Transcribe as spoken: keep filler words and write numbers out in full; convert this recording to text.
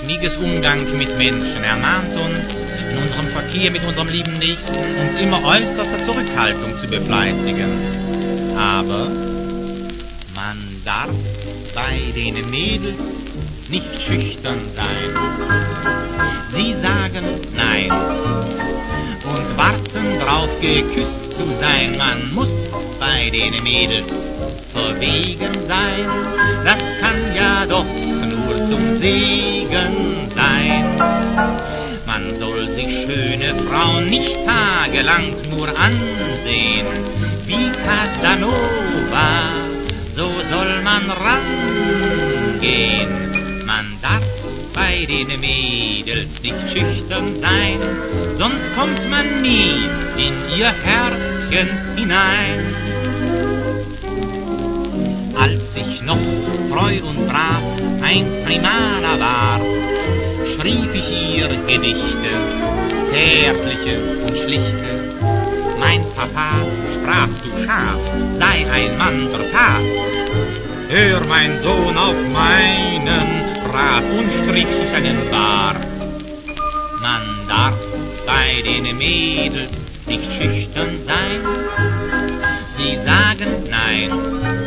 Miges Umgang mit Menschen ermahnt uns, in unserem Verkehr mit unserem lieben Nächsten uns immer äußerster Zurückhaltung zu befleißigen. Aber man darf bei den Mädels nicht schüchtern sein. Sie sagen Nein und warten drauf, geküsst zu sein. Man muss bei den Mädels verwegen sein. Das kann ja doch nur zum Segen sein. Man soll sich schöne Frauen nicht tagelang nur ansehen. Wie Casanova, so soll man rangehen. Man darf bei den Mädels nicht schüchtern sein, sonst kommt man nie in ihr Herzchen hinein. Als ich noch treu und brav ein Primaner war, schrieb ich ihr Gedichte, zärtliche und schlichte. Mein Papa sprach, du Schaf, sei ein Mann der Tat. Hör, mein Sohn, auf meinen Rat, und strich sich seinen Bart. Man darf bei den Mädels nicht schüchtern sein. Sie sagen Nein